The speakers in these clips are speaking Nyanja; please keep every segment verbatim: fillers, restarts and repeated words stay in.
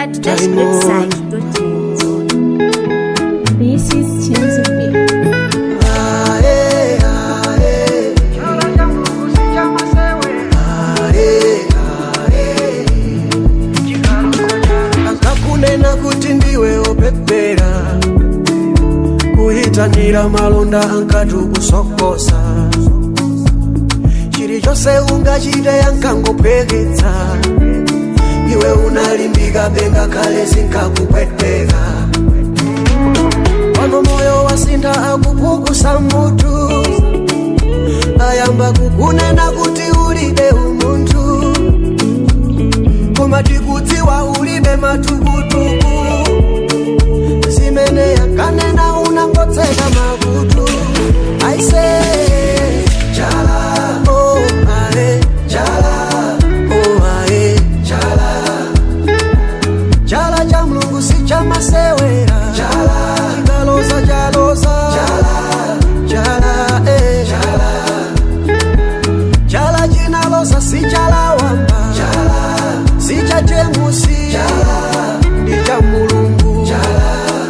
solar dash website dot net. This is Chenzo. Akakunena kuti ndiwe opepera kuhitanira malonda ankatu kusokosa chiri chose ungachite yankangopeketsa iwe unalimbika benga kale sinkakupweteka pano moyo wasintha akupukusa mutu ayamba kukunena kuti ulibe umunthu koma tikudziwa ulibe matukutuku zimene yankanena unangotseka makutu I say chala oh ae chala oh ae chala chala cha Mulungu si cha masewera chala chikaloza chaloza chala chala eh chala chala chinaloza si chala wamba chala si cha jemusi chala ndi cha Mulungu chala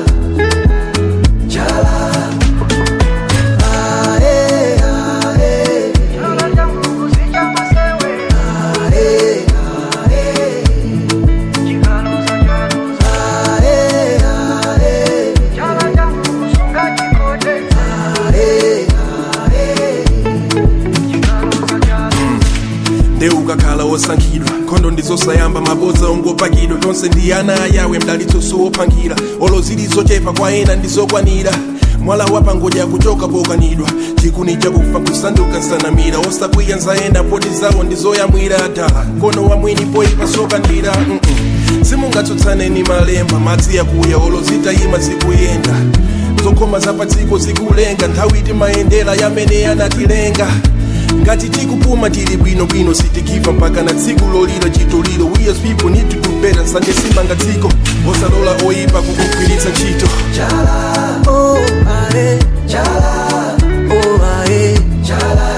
ukakhala osankhidwa khondo ndizosayamba mabodza ongopakidwa tonse ndi ana ayawe mdalitso suwopankhira olo zilizochepa kwa ena ndizokwanira mwala wapangodya kuchoka pokanidwa chikuni chakufa kusanduka nsanamira osakwiya nzaenda poti zawo ndizoyamwira dala kono wamwini poipa sokandira mm -mm. simungatsutsane ni malemba madzi yakuya olo zitayima zikuyenda zokhoma zapatsiko zikulenga nthawi timayendera yamene anatilenga ngati tikupuma tili bwino bwino sitikiva mpaka na tsiku lolira chitoliro we as people need to do better sanje simanga dziko osalola oyipa kukugwiritsa ntchito chala oh ae chala oh ae chala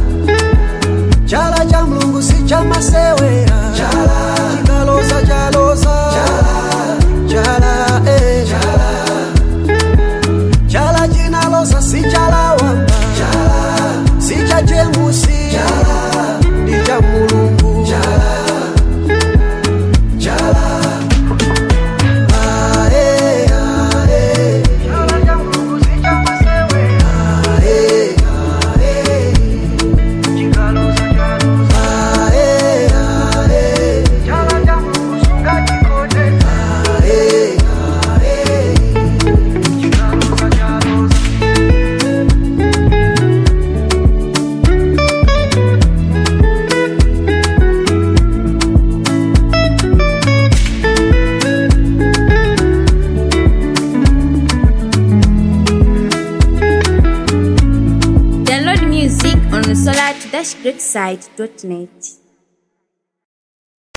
chala cha Mulungu si cha masewera chala chikaloza chaloza chala chala eh chala chala chinaloza si chala wamba chala si cha jemusi chala ndi cha Mulungu chala chala ae ae chala cha Mulungu si cha masewera ae ae chikaloza chaloza ae ae chala cha Mulungu sunga chikote ae ae chikaloza chaloza. Download music on solar dash website dot net.